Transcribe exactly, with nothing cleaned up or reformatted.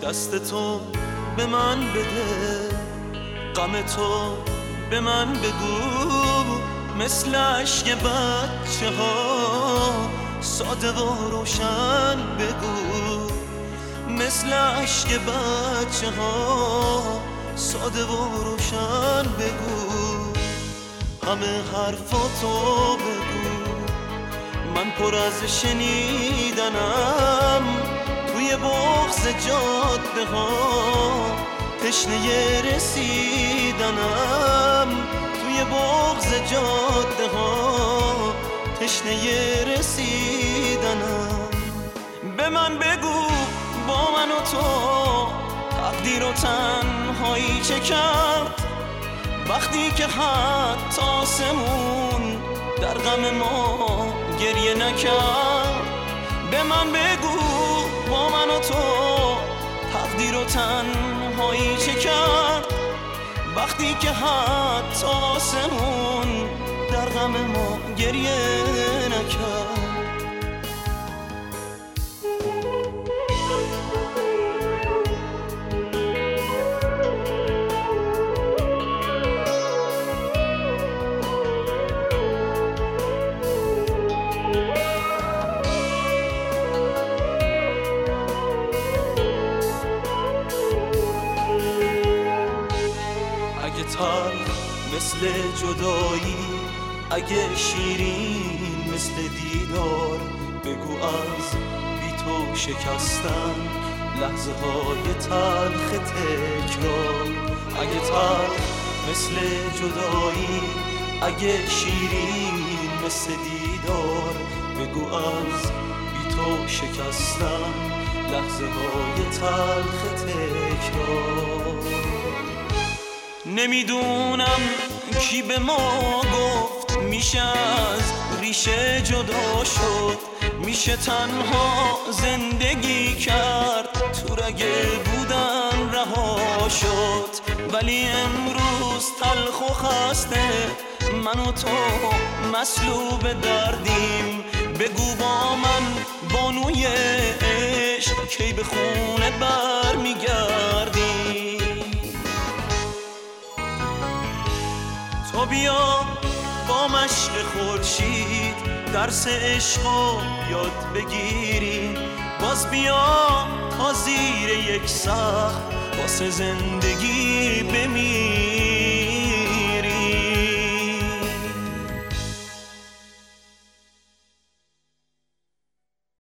دست تو به من بده، غم تو به من بگو، مثل عشق بچه ها ساده و روشن بگو، مثل عشق بچه ها ساده و روشن بگو، همه حرفاتو بگو، من پر از شنیدنم، توی بغض جاده ها تشنه رسیدنم، توی بغض جاده ها تشنه رسیدنم. به من بگو با من و تو تقدیر و تنهایی چه کرد، وقتی که حتی آسمون در غم ما گریه نکرد. به من بگو با من و تو تقدیر و تنهایی چه کرد، وقتی که حتی آسمون در غم ما گریه نکرد. تلخ مثل جدایی، اگه شیرین مثل دیدار، بگو از بی تو شکستن لحظه های تلخ تکرار. اگه تلخ مثل جدایی، اگه شیرین مثل دیدار، بگو از بی تو شکستن لحظه های تلخ تکرار. نمیدونم کی به ما گفت میشه از ریشه جدا شد، میشه تنها زندگی کرد، تو رگه بودن رها شد. ولی امروز تلخ و خسته من و تو مسلوب دردیم، بگو با من بانوی عشق کی به خونه بر میگردیم. تو بیا با مشق خورشید درس عشقو یاد بگیریم، باز بیا تا زیر یک سقف واسه زندگی بمیریم.